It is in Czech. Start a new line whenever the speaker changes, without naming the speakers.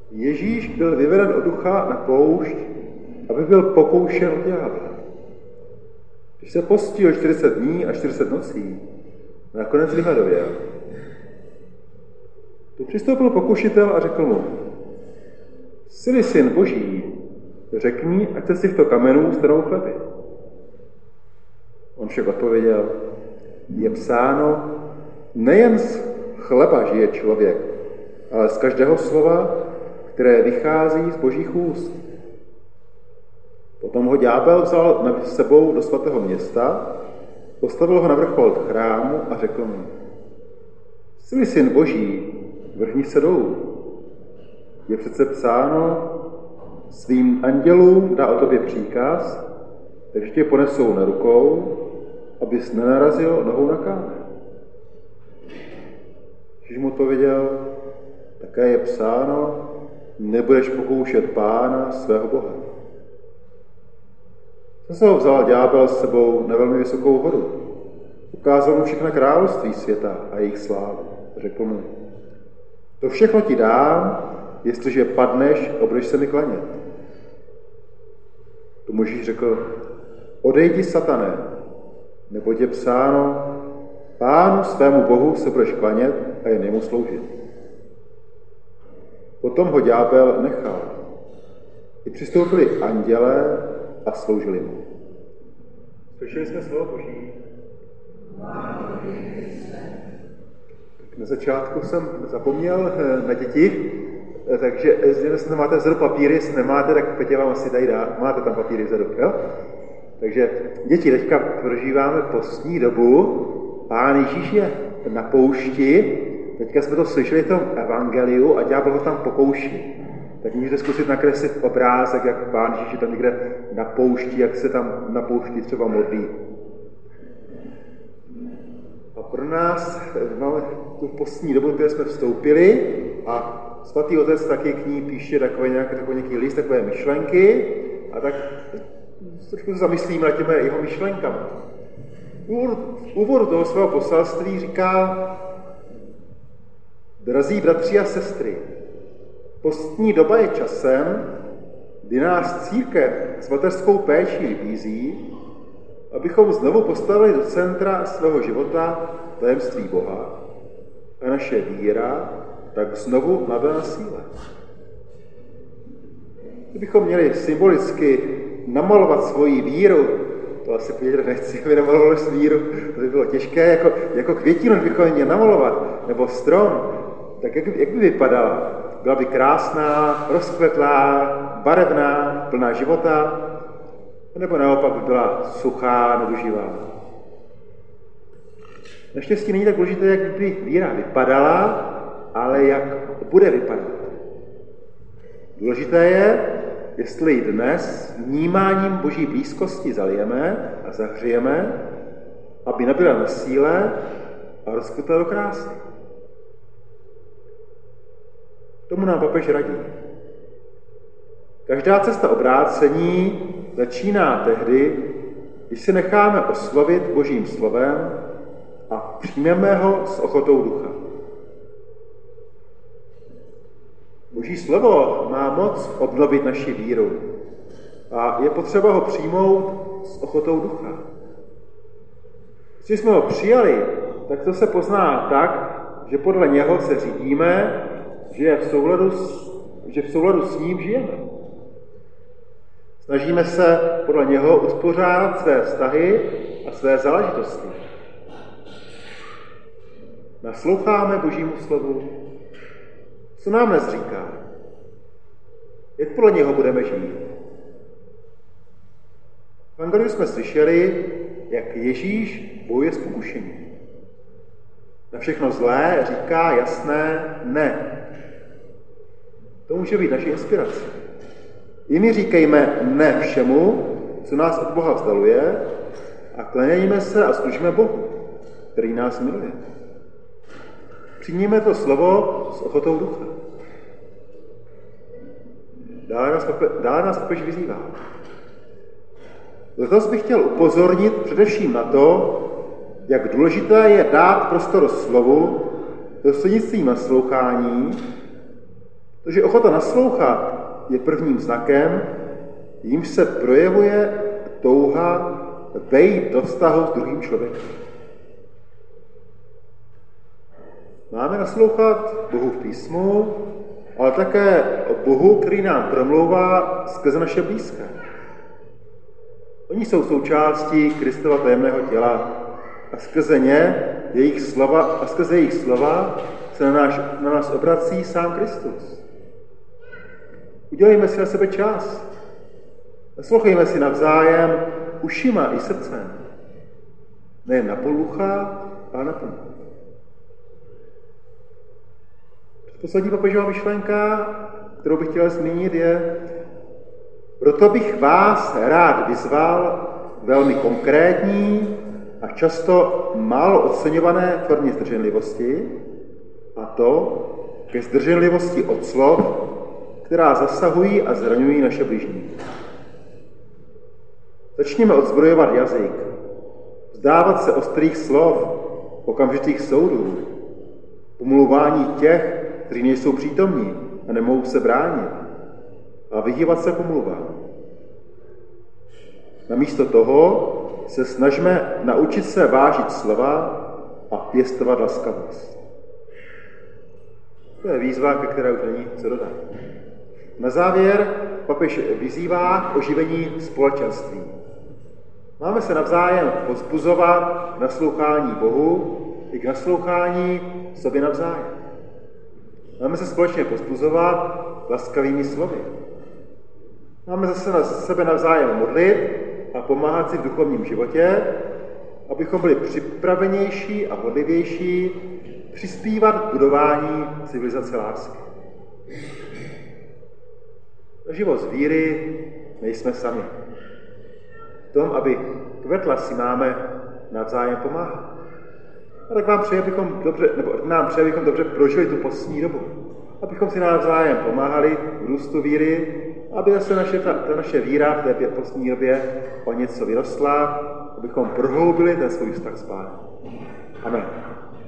Ježíš byl vyveden od ducha na poušť, aby byl pokoušen od ďábla. Když se postil 40 dní a 40 nocí, nakonec vyhladověl. Tu přistoupil pokušitel a řekl mu: Jsi-li syn Boží, řekni, ať se z těchto kamenů stanou chleby. On však odpověděl: Je psáno, nejen z chleba žije člověk, ale z každého slova, které vychází z Božích úst. Potom ho ďábel vzal s sebou do svatého města, postavil ho na vrchol chrámu a řekl mu: Jsi-li syn Boží, vrhni se dolů. Je přece psáno, svým andělům dá o tobě příkaz, takže tě ponesou na rukou, abys nenarazil nohou na kámen. Ježíš mu odpověděl: Také je psáno, nebudeš pokoušet Pána svého Boha. Zase ho vzal ďábel s sebou na velmi vysokou horu. Ukázal mu všechna království světa a jejich slávu. Řekl mu: To všechno ti dám, jestliže padneš a budeš se mi klanět. Tomu Ježíš řekl: Odejdi, satane, neboť je psáno, Pánu svému Bohu se budeš klanět a jen jemu sloužit. Potom ho ďábel nechal. I přistoupili andělé a sloužili mu. Slyšeli jsme slovo Boží. Na začátku jsem zapomněl na děti, takže jestli máte vzadu papíry, jestli nemáte, tak Petě vám asi dají dát. Máte tam papíry vzadu, jo? Takže děti, teďka prožíváme postní dobu. Pán Ježíš je na poušti. Teďka jsme to slyšeli v tom evangeliu a ďábel ho tam pokouší. Tak můžete zkusit nakreslit obrázek, jak Pán Ježíš je tam někde na poušti, jak se tam na poušti třeba modlí. A pro nás máme tu postní dobu, které jsme vstoupili, a svatý otec taky k ní píše takový nějaký list, takové myšlenky, a tak trošku se zamyslíme nad těmi jeho myšlenkami. V úvodu toho svého poselství říká: Drazí bratři a sestry, postní doba je časem, kdy nás církev s mateřskou péčí vybízí, abychom znovu postavili do centra svého života tajemství Boha a naše víra tak znovu nabyla na síle. Kdybychom měli symbolicky namalovat svoji víru, to asi Petr nechci, aby namaloval víru, to by bylo těžké, jako květinu bychom měli namalovat, nebo strom, tak jak by vypadala? Byla by krásná, rozkvetlá, barevná, plná života, nebo naopak by byla suchá, nedoživá. Naštěstí není tak důležité, jak by víra vypadala, ale jak bude vypadat. Důležité je, jestli ji dnes vnímáním Boží blízkosti zalijeme a zahřejeme, aby nabyla na síle a rozkvětla do krásy. Tomu nám papež radí. Každá cesta obrácení začíná tehdy, když se necháme oslovit Božím slovem a přijmeme ho s ochotou ducha. Boží slovo má moc obnovit naši víru a je potřeba ho přijmout s ochotou ducha. Když jsme ho přijali, tak to se pozná tak, že podle něho se řídíme, že v souladu s ním žijeme. Snažíme se podle něho uspořádat své vztahy a své záležitosti. Nasloucháme Božímu slovu. Co nám dnes říká? Jak podle něho budeme žít? V evangeliu jsme slyšeli, jak Ježíš bojuje s pokušením. Na všechno zlé říká jasné ne. To může být naše inspirace. I my říkejme ne všemu, co nás od Boha vzdaluje, a klanějme se a služíme Bohu, který nás miluje. Přijměme to slovo s ochotou ducha. Dále nás papež vyzývá. Letos bych chtěl upozornit především na to, jak důležité je dát prostor slovu prostřednictvím naslouchání, Takže ochota naslouchat je prvním znakem, jímž se projevuje touha vejít do vztahu s druhým člověkem. Máme naslouchat Bohu v písmu, ale také Bohu, který nám promlouvá skrze naše blízké. Oni jsou součástí Kristova tajemného těla a skrze jejich slova se na nás obrací sám Kristus. Udělejme si na sebe čas. Naslouchejme si navzájem ušima i srdcem. Nejen na polucha, ale na plno. Poslední papežová myšlenka, kterou bych chtěl zmínit, je: proto bych vás rád vyzval velmi konkrétní a často málo oceňované formě zdrženlivosti, a to ke zdrženlivosti od slov, která zasahují a zraňují naše bližní. Začněme odzbrojovat jazyk, vzdávat se ostrých slov, okamžitých soudů, pomluvání těch, kteří nejsou přítomní a nemohou se bránit, a vyhýbat se pomluvám. Namísto toho se snažme naučit se vážit slova a pěstovat laskavost. To je výzva, ke které už není co dodat. Na závěr papež vyzývá k oživení společenství. Máme se navzájem povzbuzovat k naslouchání Bohu i k naslouchání sobě navzájem. Máme se společně povzbuzovat laskavými slovy. Máme zase na sebe navzájem modlit a pomáhat si v duchovním životě, abychom byli připravenější a hodlivější přispívat k budování civilizace lásky. Na život z víry nejsme sami. V tom, aby kvetla, si máme navzájem pomáhat. A tak nám přeji, abychom dobře prožili tu postní dobu. Abychom si navzájem pomáhali v růstu víry, aby zase naše víra v té postní době o něco vyrostla, abychom prohloubili ten svůj vztah s Pánem. Amen.